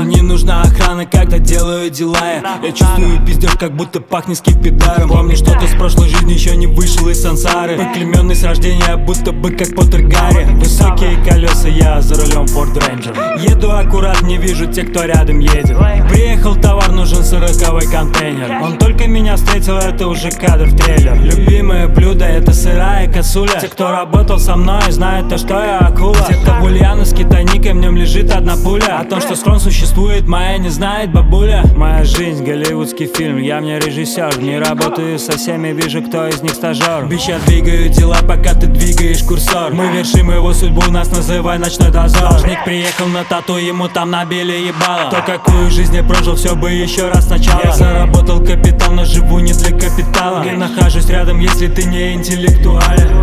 не нужна охрана, когда делаю дела. Я чувствую пиздеж, как будто пахнет скипидаром. Помню что-то с прошлой жизни, еще не вышел из сансары. Поклеменный с рождения, будто бы как Поттер Гарри. Высокие колеса, я за рулем Ford Ranger. Еду аккурат, не вижу тех, кто рядом едет. Приехал товар, нужен 40-й контейнер. Он только меня встретил, это уже кадр в трейлер. Любимое блюдо это сырая косуля. Те, кто работал со мной, знают то, что я акула. Где-то в Ульяновске тайник, и в нем лежит одна пуля. О том, что схрон существует, моя не знает бабуля. Моя жизнь голливудский фильм, я мне режиссер. Не работаю со всеми, вижу, кто из них стажер. Бич, я двигаю дела, пока ты двигаешь курсор. Мы вершим его судьбу, нас называй ночной дозор. Должник приехал на тату, ему там набили ебало. То, какую жизнь я прожил, все бы еще раз сначала. Я заработал капитал, но живу не для капитала. Не нахожусь рядом, если ты не интеллектуален.